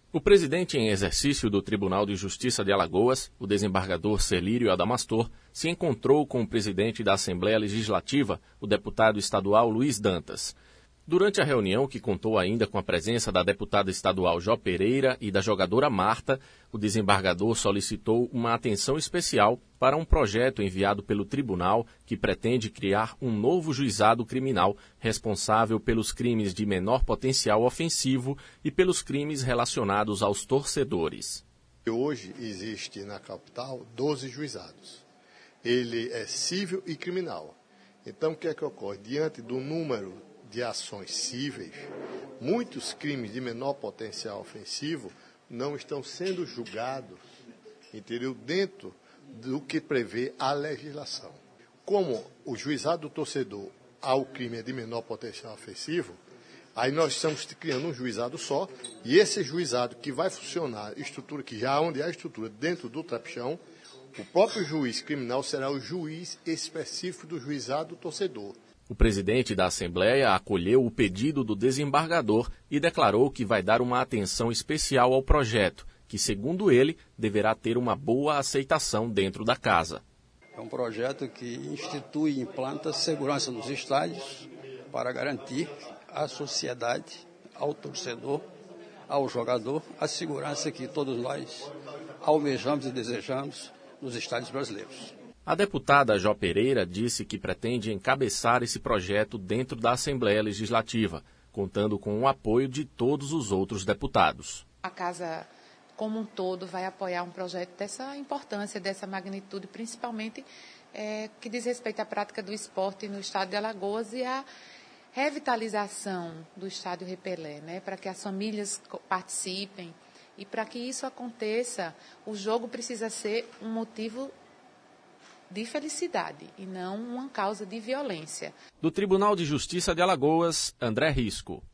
O presidente em exercício do Tribunal de Justiça de Alagoas, o desembargador Celírio Adamastor, se encontrou com o presidente da Assembleia Legislativa, o deputado estadual Luiz Dantas. Durante a reunião, que contou ainda com a presença da deputada estadual Jó Pereira e da jogadora Marta, o desembargador solicitou uma atenção especial para um projeto enviado pelo tribunal que pretende criar um novo juizado criminal responsável pelos crimes de menor potencial ofensivo e pelos crimes relacionados aos torcedores. Hoje existe na capital 12 juizados. Ele é civil e criminal. Então, o que é que ocorre? Diante do número de ações cíveis, muitos crimes de menor potencial ofensivo não estão sendo julgados, entendeu? Dentro do que prevê a legislação. Como o juizado do torcedor ao crime é de menor potencial ofensivo, aí nós estamos criando um juizado só, e esse juizado que vai funcionar, estrutura que já onde há estrutura dentro do trapichão, o próprio juiz criminal será o juiz específico do juizado do torcedor. O presidente da Assembleia acolheu o pedido do desembargador e declarou que vai dar uma atenção especial ao projeto, que, segundo ele, deverá ter uma boa aceitação dentro da casa. É um projeto que institui e implanta segurança nos estádios para garantir à sociedade, ao torcedor, ao jogador, a segurança que todos nós almejamos e desejamos nos estádios brasileiros. A deputada Jó Pereira disse que pretende encabeçar esse projeto dentro da Assembleia Legislativa, contando com o apoio de todos os outros deputados. A Casa, como um todo, vai apoiar um projeto dessa importância, dessa magnitude, principalmente que diz respeito à prática do esporte no estado de Alagoas e à revitalização do estádio Repelé, né, para que as famílias participem. E para que isso aconteça, o jogo precisa ser um motivo de felicidade e não uma causa de violência. Do Tribunal de Justiça de Alagoas, André Risco.